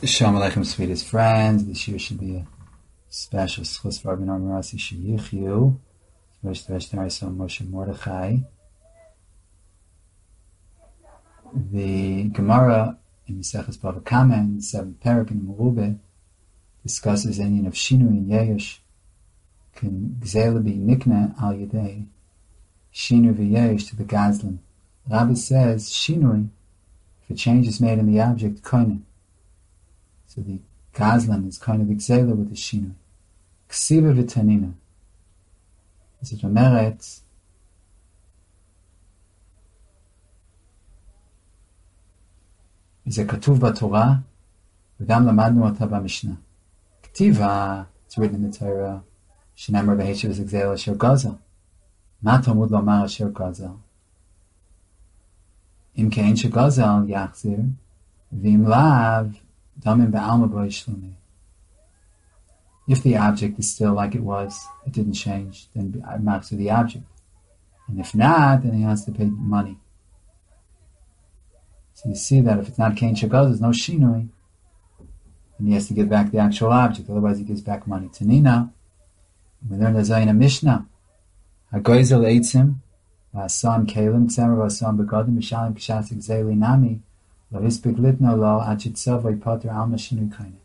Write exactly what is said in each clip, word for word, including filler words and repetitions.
Shalom Aleichem, sweetest friends. This year should be a special schus for Rabbi Noam Rasi Sheyichyu. Moshe Mordechai. The Gemara in Maseches Bava Kama in the seventh parak in Merubah discusses the Indian of Shinui and Yesh. Can Gzela be Nikna al Yedei Shinui v'Yesh to the Gazlan? Rabbi says Shinui, if a change is made in the object, koine. So the Gazlan is kind of Gzela with the Shinui. Ksiva v'Tanina. זאת אומרת, זה כתוב בתורה, וגם למדנו אותה במשנה. כתיבה, it's written in the Torah, שנאמר בהישב זה גזל אשר גזל. מה תלמוד לומר אשר גזל? אם כן שגזל יחזיר, ואם לאו, דמים בעלמא בו ישלומי. If the object is still like it was, it didn't change, then it marks to the object. And if not, then he has to pay money. So you see that if it's not Kain Shagaz, there's no Shinui, then he has to give back the actual object, otherwise he gives back money. Tanina, we learned the Zayin Mishnah. HaGoizel Eitzim, V'asam Kalim, Tzemer V'asam Begadim, V'shalim K'shasik Zayli Nami, Lo Hispik Litno Lo, Achit Sovay Potter Alma Shinui Kainit.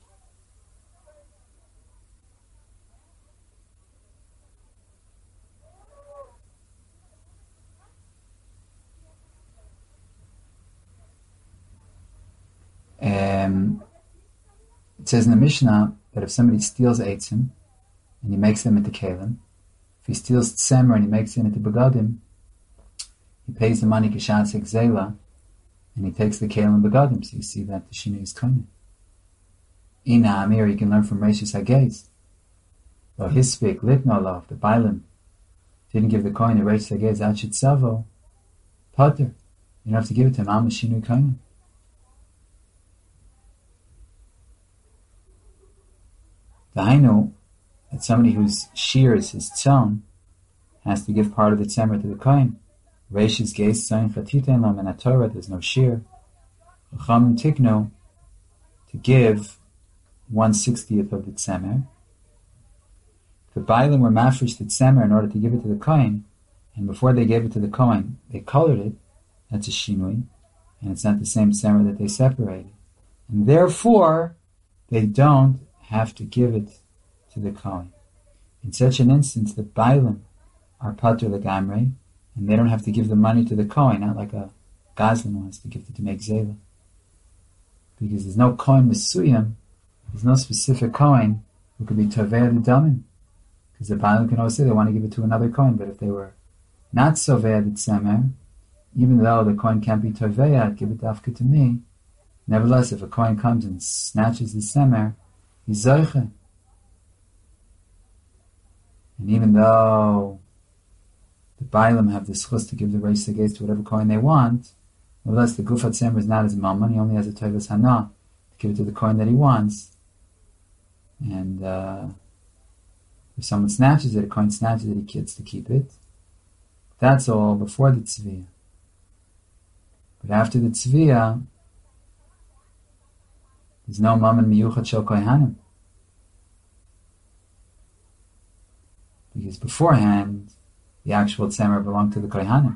Um, it says in the Mishnah that if somebody steals eitzim and he makes them into kalim, if he steals tzemer and he makes it into begadim, he pays the money kishatzek zela and he takes the kalim begadim. So you see that the shina is koine. Ina amir, you can learn from Reishis Hagez. Lo hispik litno lo, the bailim didn't give the coin to Reishis Hagez achit savo potter. You don't have to give it to him. Am shinu koine. Dahainu, that somebody who shears his tzon has to give part of the tzemer to the kohen. Reishis geis tzon chatiten lam, and at Torah there's no shear. Chachamim tikno, to give one sixtieth of the tzemer. The bailim were mafresh the tzemer in order to give it to the kohen, and before they gave it to the kohen, they colored it. That's a shinui, and it's not the same tzemer that they separated, and therefore they don't have to give it to the Kohen. In such an instance, the Bailim are Pater Legamrei, and they don't have to give the money to the Kohen, not like a Gazlan wants to give it to make Zela. Because there's no Kohen Mesuyam, there's no specific Kohen who could be Tovei the Damin. Because the Bailim can always say they want to give it to another Kohen, but if they were not Sovei the Tzemer, even though the Kohen can't be Tovei, give it Dafka to me, nevertheless, if a Kohen comes and snatches the Tzemer, he's Zoiche. And even though the Bailim have the schus to give the Reish Segez to whatever coin they want, nevertheless the Gufat Tzemer is not his mammon, he only has a Toivas Hana to give it to the coin that he wants. And uh, if someone snatches it, a coin snatches it, he gets to keep it. That's all before the Tzviya. But after the Tzviya, there's no mammon miyuchat shel kohanim. Because beforehand, the actual tzemer belonged to the kohanim.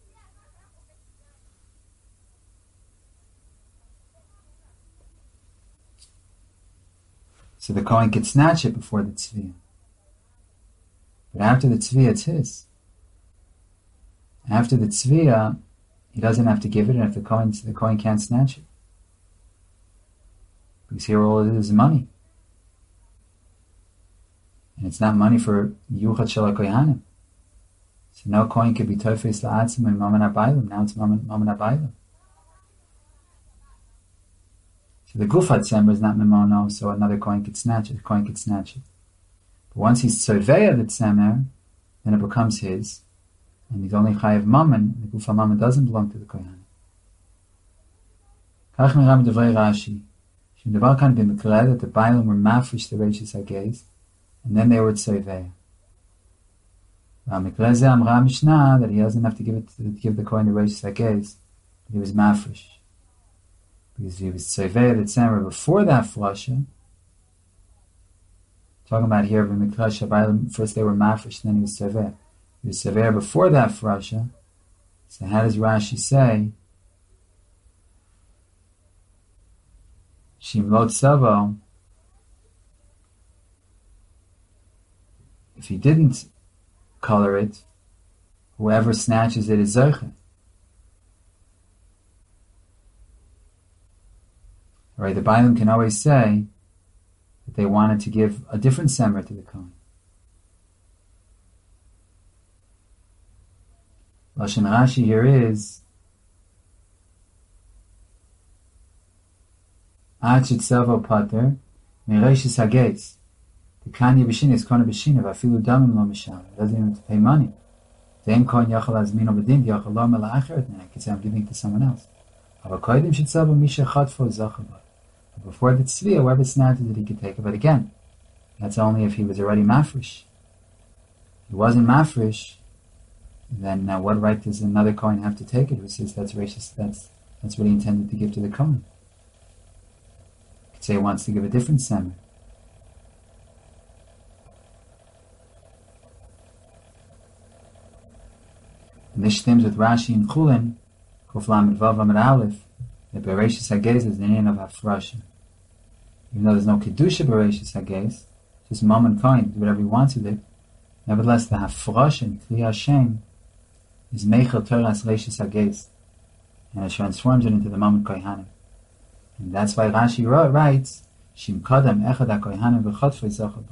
So the kohen could snatch it before the tzviya. But after the tzviya, it's his. After the tzviya, he doesn't have to give it, and if the kohen, the kohen can't snatch it. Because here all it is is money. And it's not money for Yuchat Shel HaKohanim. So no coin could be Tofes La'atzim and Mammon HaBailim. Now it's Mammon HaBailim. So the Gufat Tzemer is not Mimono, so another coin could snatch it. A coin could snatch it. But once he's Tzorveya the Tzemer, then it becomes his. And he's only Chayev Mammon. The Gufat Mammon doesn't belong to the Kohanim. Kach Miram Devrei Rashi. Shemdavar Kan b'Mikra that the Bailim were mafresh the Reishis Hagez, and then they were Tzorveya. Mikra Zeh Amra Mishnah that he doesn't have to give it to give the coin the Reishis Hagez, but he was mafresh. because he was tzevei the tzemer before that frasha. Talking about here, first they were mafresh, then he was tzevei. He was tzevei before that frasha. So how does Rashi say? Shimlot Savo. If he didn't color it, whoever snatches it is Zoche. Alright, the Bailam can always say that they wanted to give a different semer to the Kohen. Lashon Rashi here is Ad shetzavo pater mereishis hagetz. The kanya b'shina is kona b'shina v'afilu damim lo mishar. It doesn't even have to pay money. Then kohen yachal azmino b'din yachal lo mela acheret. And I can say I'm giving it to someone else. But before the tzviya, whoever snatches it, he could take it. But again, that's only if he was already mafresh. If he wasn't mafresh, then uh, what right does another kohen have to take it? Who says that's racist? That's that's what he intended to give to the kohen. He could say he wants to give a different semer. And this stems with Rashi and Chulin, Kuflam Vav Amid Aleph, that Bereshis Hagez is the name of Hafrasha. Even though there's no Kedusha Bereshis Hagez, just mom and kohen, do whatever he wants with it, nevertheless the Hafrasha, Kli Hashem, is Meichel Toras Reshis Hagez, and it transforms it into the mom and kohanim. And that's why Rashi writes, Shim Kadam Echad HaKohanim V'chotfei Zochabu.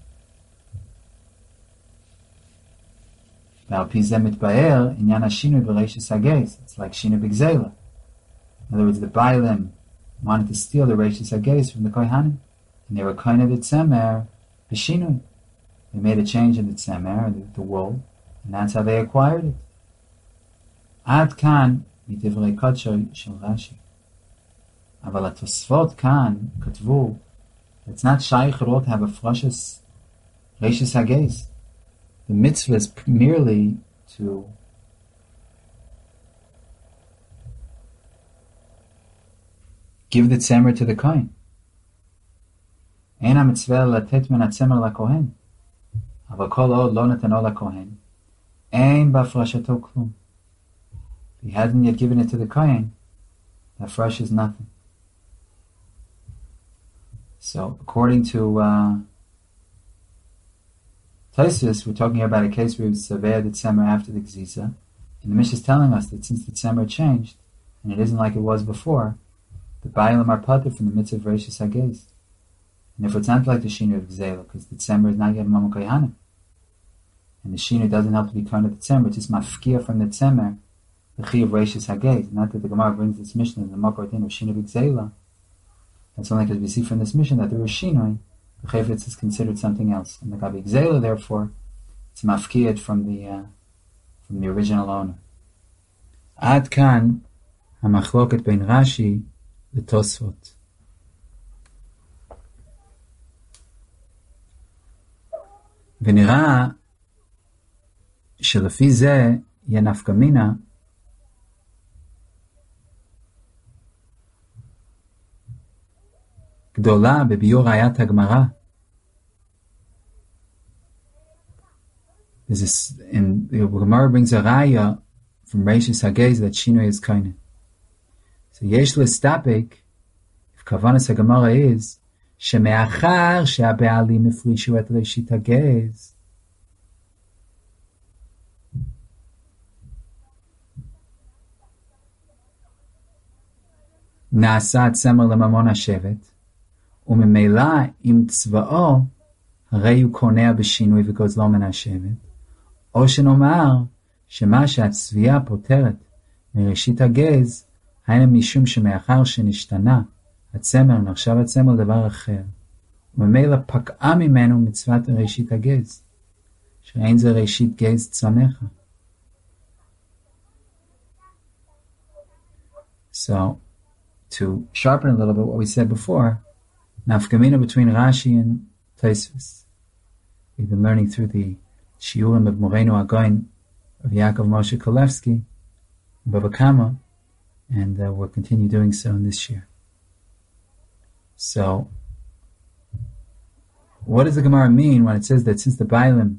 It's like Shina B'Gzela. In other words, the Bailim wanted to steal the Reishis Hagez from the Kohanim, and they were kind of the Tzemer B'Shinui. They made a change in the Tzemer, the, the wool, and that's how they acquired it. Ad kan midivrei Kodsho shel Rashi. Aval HaTosfot kan katvu. It's not shaykh at all to have a frashas Reishis Hagez. The mitzvah is merely to give the tzemer to the kohen. Ein ha-mitzvah latet min ha-tzemer la-kohen. Aval kol od lo natano la-kohen. Ein b'afrashato klum. If he hasn't yet given it to the kohen, the fresh is nothing. So, according to uh, Taisus, we're talking about a case where he was Saveh the Tzemer after the Gziza, and the Mishnah is telling us that since the Tzemer changed, and it isn't like it was before, the Bailam are pater from the mitzvah of Reishis Hagez. And if it's not like the Shinu of Gzela, because the Tzemer is not yet Mama Kohanim, and the Shinu doesn't help to be kind of the Tzemer, it's just mafkia from the Tzemer, the Chi of Reishis Hagez. Not that the Gemara brings this Mishnah in the Makar Din of Shinu of Gzela. That's only because we see from this Mishnah that there was Shinui. The Chayfetz is considered something else, and the Gabi Gzela, therefore, it's mafkiyat from the uh, from the original owner. Ad kan hamachloket bein Rashi l'Tosfot. ונראה שלפי זה יהיה נפקא מינה גדולה בביור ראיית הגמרא. There's this, and the Gemara brings a raya from Reishis Hagez that Shinui is kainen. So yesh l'stapek, if kavanas ha-Gemara is sheme'achar she'aba'alim ifrishu et Reishit Hagez, na'asa tzemer lemamon hashevet, וממילא עם צבאו, הרי הוא קונע בשינוי וגוזלו מן השבט, או שנאמר שמה שהצביעה פותרת מראשית הגז, היינו משום שמאחר שנשתנה הצמר נחשב הצמר דבר אחר, וממילא פקעה ממנו מצוות ראשית הגז, שאין זה ראשית גז צונך. So, to sharpen a little bit what we said before, nafkamina between Rashi and Tosfos. We've been learning through the Shiurim of Moreno Agoin of Yaakov Moshe Kolevsky, Baba Kama, and uh, we'll continue doing so in this year. So, what does the Gemara mean when it says that since the Bailim,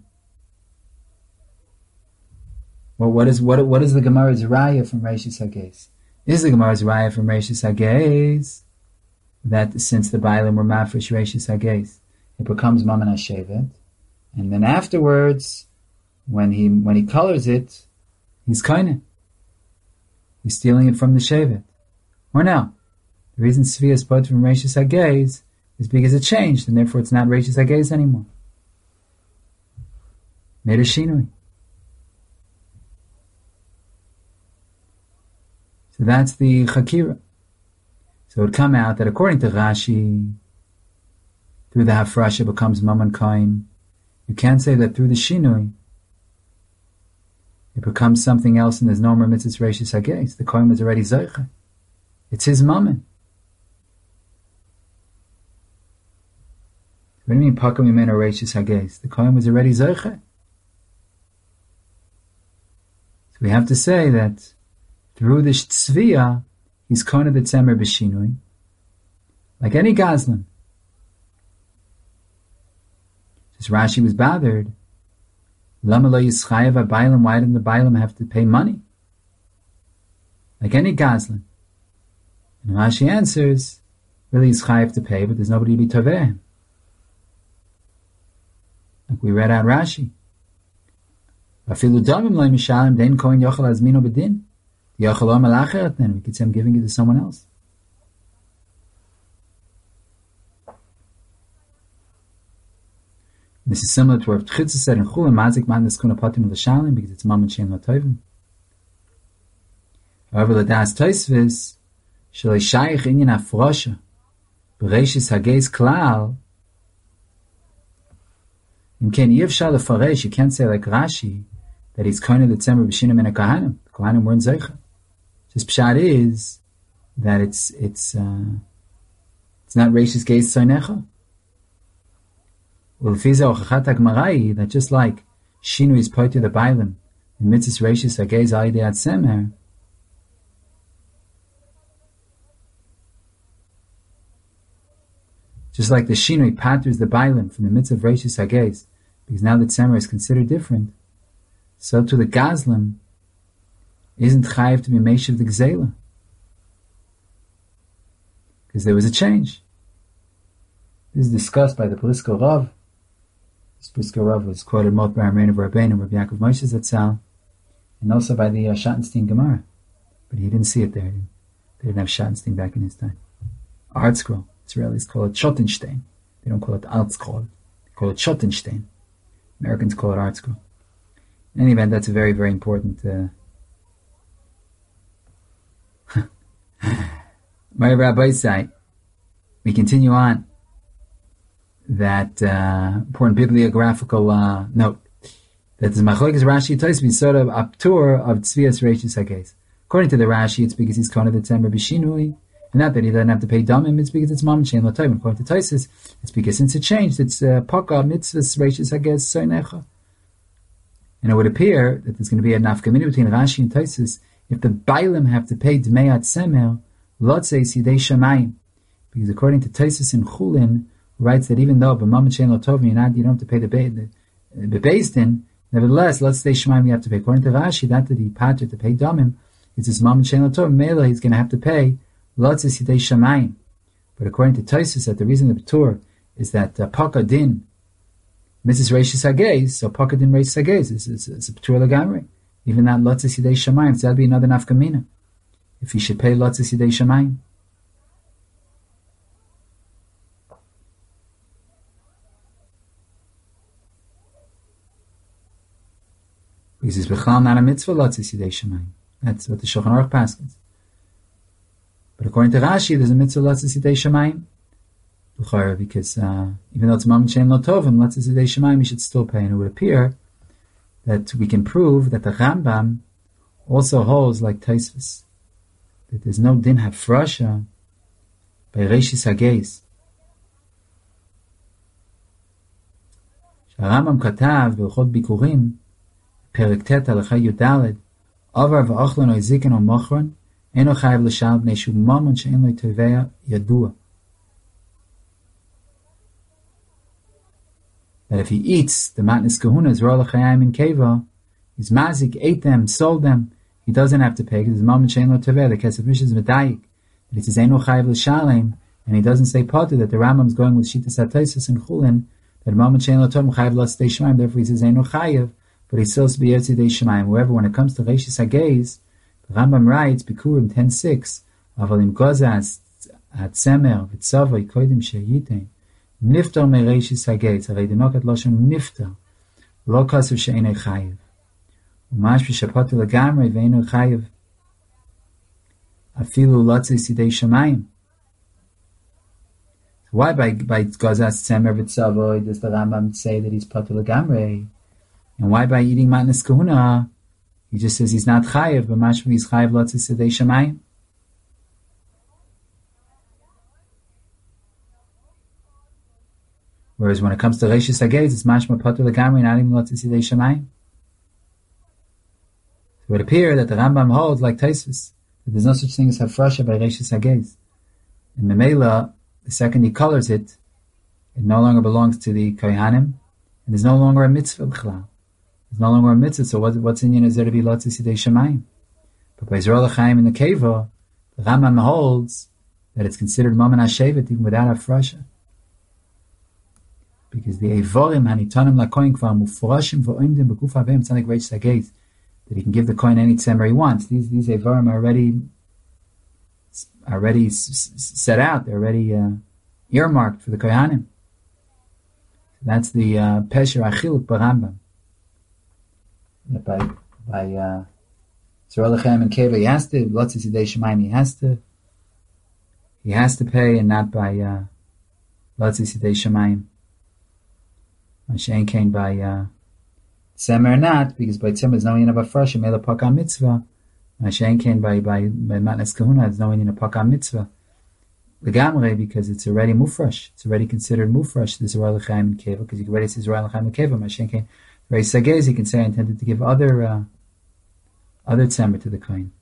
well, what is what what is the Gemara's raya from Reishis Hagez? Is the Gemara's raya from Reishis Hagez that since the Bailim were mafresh Reishis Hagez, it becomes Mammon HaShevet, and then afterwards, when he when he colors it, he's kaineh. He's stealing it from the Shevet. Or no? The reason Tzvi is put from Reishis Hagez is because it changed, and therefore it's not Reishis Hagez anymore. Made a shinui. So that's the Chakira. So it would come out that according to Rashi, through the Hafrasha becomes Mammon Kain. You can't say that through the Shinui, it becomes something else and there's no more mitzvahs Reishis Hagez. The Kohen was already Zeicha. It's his Mammon. What do you mean Pakam Yimeno Reishis Hagez? The Kohen was already Zeicha. So we have to say that through the Tzviya, he's Kohen of the Tzemer B'Shinui, like any Gazlan. Just Rashi was bothered. Lama lo yischayev ha-bailim, why didn't the bailim have to pay money? Like any Gazlan. And Rashi answers, really yischayev to pay, but there's nobody to be toveh. Like we read out Rashi. Afilu damim lo mishalim, dein kohen yochel azmino b'din. Yochel om al-acheret, then we could say I'm giving it to someone else. This is similar to what Chitza said in Chulin, Mazik Madness Kuna Patim L'Shalim, because it's Mammon Shem L'Tovim. However, L'das Toisvis, Shalei Shayich Inyan Afrosha, B'Reishis Hagez Klal, Imken Yivshal L'Faresh, you can't say like Rashi, that he's Kohen the Tzemar B'Shinim and a Kohanim. The Kohanim weren't Zeicha. Just Pshat is that it's, it's, uh, it's not Reishis Gez Soinecha. Well, that just like Shinu is put to the Bailim, the mitzvahs Reishis Hagez al Yidei Atzemer, just like the Shinu paters the Bailim from the mitzvah of Reishis Hagez, because now the Tzemer is considered different, so to the Gazlan isn't chayiv to be Meshiv the Gzela, because there was a change. This is discussed by the Brisker Rav. This Brisker Rav was quoted both by Ramein of Rabbein and Rabbi Yaakov Moshe Zatzal, and also by the uh, Schattenstein Gemara. But he didn't see it there. They didn't have Schattenstein back in his time. Art scroll. Israelis call it Schottenstein. They don't call it Art scroll. They call it Schottenstein. Americans call it Art scroll. In any event, that's a very, very important. Uh... My Rabbi say, we continue on. That uh, important bibliographical uh, note that the Machlokes Rashi Tosfos sort of aptur of Tzvias Reishis Hagez. According to the Rashi, it's because he's Kohen of the Tzemer B'Shinui, and not that he doesn't have to pay damim. It's because it's Mammon Shein L'Tovim. According to Tosfos, it's because since it changed, it's uh, Paka Mitzvahs Reishis Hagez Soinecha. And it would appear that there's going to be a nafkamina between Rashi and Tosfos if the Bailim have to pay Dmei Atzemer Lotzei Sidei Shamayim, because according to Tosfos in Chulin, writes that even though b'mammon shein lo tovim you not you don't have to pay the the, the beis din, nevertheless, let's say shemaim you have to pay. According to Rashi, that the pater to pay damim, it's his mammon shein lo tovim. Mela he's going to have to pay lots of sidei shemaim. But according to Tosfos, that the reason the patur is that uh, paka din Missus Reishis Hagez, so paka din Reishis Hagez is it's, it's a patur legamri. Even that lots of sidei shemaim, so that'd be another nafkamina if he should pay lots of sidei shemaim. Because it's b'chal not a mitzvah lotzei sidei shamayim. That's what the Shulchan Aruch paskins. But according to Rashi, there's a mitzvah lotzei sidei shamayim. L'chora, because uh, even though it's mammon shein lo tovim, lotzei sidei shamayim, you should still pay. And it would appear that we can prove that the Rambam also holds like Tosfos, that there's no din hafrasha by Reishis Hagez. Rambam katav b'ilchot bikurim פרק ט' הלכה י"ד עבר ואוכלן או זיקן או מוכרן אינו חייב לשלם בני שהוא ממון שאין לו תובע ידוע. that if he eats the matnas kahunas, Rola Chayim in Keva, he's mazik, ate them, sold them, he doesn't have to pay, because the moment Shein Lo Teveh, the Kesef Mishnah is Medayik, that it says Eino Chayiv L'Shalem, and he doesn't say Potter, that the Rambam's going with Shitas HaTosfos and Chulin, that the moment Shein Lo Teveh, Chayiv Lo Tzedei Shemaim, therefore he says Eino Chayiv, but he still has to be Tzedei Shemaim. However, when it comes to Reishis HaGeis, the Rambam writes, Bikurim ten six, Avalim Gozas, Atzemer, Vitzavoi, Koidim Sheyitain, Niftar me Reishis HaGeis, Arei Dinokat Loshem Niftar, Lo Kasu She'enei Chayiv. Umash V'Shapotu L'Gamrei V'Enei Chayiv, Afilu Lotzi Sidei Shemayim. Why by by Gozas Tzemer Vitzavoi does the Rambam say that he's Potu L'Gamrei? And why by eating Matnas Kahuna, he just says he's not Chayiv, but mashma he's Chayiv Lotzi Sidei Shemayim? Whereas when it comes to Reishis HaGeis, it's mashma Potu L'Gamrei, not even Lotzi Sidei Shemayim. It would appear that the Rambam holds, like Tosfos, that there's no such thing as Hafrasha by Reishis HaGeis. In Memela, the second he colors it, it no longer belongs to the Kohanim, and there's no longer a mitzvah b'chlal. There's no longer a mitzvah, so what, what's in is there to be Lotzi Sidei Shemayim? But by Zerah L'Chaim in the Keva, the Rambam holds that it's considered Maman HaShevet even without Hafrasha. Because the Eivorim Hanitanim LaKoin Kvar Mufrashim V'Oimdim B'Guf Avim Tzadik Reishis HaGeis, that he can give the coin any tzemer he wants. These these Eivorim are already already s- s- set out. They're already uh, earmarked for the Kohanim. That's the uh, Pesher Achiluk Barambam. That by by uh, Zerah L'Chaim and Keva he has to, Lotzi Sidei Shemayim he has to he has to pay, and not by uh, Lotzi Sidei Shemayim. Mashen came by uh, Tzemer not, because by Tzemer there's no yin of Hafrasha, Mela Pakam Mitzvah. Mashen came by by by Matnas Kahuna, there's no yin of Pakam Mitzvah. Legamre, because it's already Mufresh, it's already considered Mufresh, the Zerah L'Chaim and Keva, because you can already say Zerah L'Chaim and Keva. Mashen came very Sagez, he can say I intended to give other uh, other Tzemer to the coin.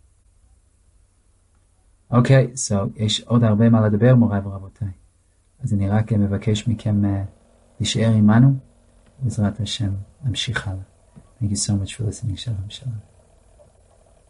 Okay, so יש עוד הרבה מה לדבר, מוריי ורבותיי. אז אני רק מבקש מכם להישאר עמנו, בעזרת השם נמשיך הלאה. Thank you so much for listening. Shalom, shalom.